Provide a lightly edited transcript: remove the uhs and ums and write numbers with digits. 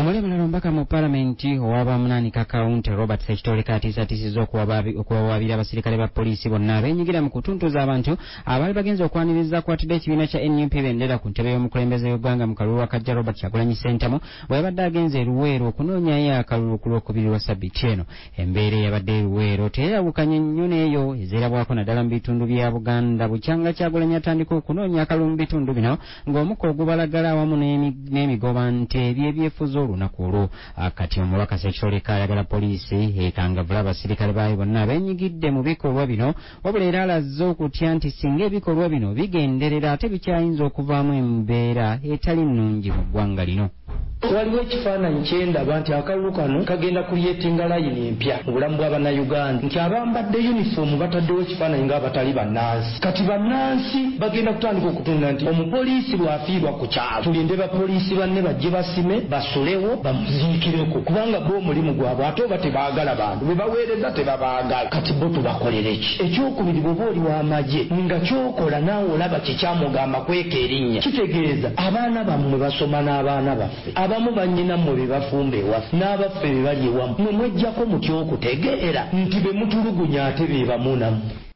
Amulemerera omubaka mu palamenti owa Munanika County Robert Ssekitole atiisatiisizza okuwawaabira abasirikale ba poliisi bonna abeenyigira mu kutuntuza abantu abaali bagenze okwaniriza kwatidde ekibiina kya NUP bendera ku ntebe y'omukulembeze w'eggwanga mu kalulu wakajja Robert Kyagulanyi Ssentamu bwe yabadde agenze e Luweero okunoonyayo akalulu ku Lwokubiri lwa Ssabbiiti eno. Embeera eyabadde e Luweero teyeewukanye nnyo n'eyo ezeerabwako naddala mu bitundu bya Buganda bukyanga Kyagulanyi atandika okunoonya akalulu mu bitundu bino ng'omukka ogubalagala awamu n'emigoba nte byebyefuza olunaku olwo. Kati omubaka Ssekitole ayagala poliisi ekangavvula abasirikale baayo bonna abeenyigidde mu bikolwa bino wabula era alazze okutya nti singa ebikolwa bino bigenderera ate bikyayinza okuvaamu embeera etali nnungi mu ggwanga lino. Waliwo ekifaananyi kyendaba nti akalulu kano kagenda kulyetinga layini empya mu bulamu bw'Abannayuganda nti abambadde yunifoomu bataddewo ekifaananyi ng'abatali bannansi. Kati bannansi bagenda kutandika okutunda nti omupoliisi bw'afiirwa ku kyalo tulinde bapoliisi banne bajje basime basulewo bamuziikireko kubanga bo omulimu gwabwe ate oba tebaagala bantu be baweereza tebabaagala. Kati bo tubakolere ki? Ekyokubiri bw'oba oli w'amagye nga kyokola naawe olaba kikyamugamba kweka erinnya kitegeeza abaana bammwe basoma n'abaana baffe abamu bannyina mmwe be bafumba ewaffe n'abaffe be bali ewamu mwe mwejjako mutya okutegeera nti be mutulugunya ate be bamu nammwe.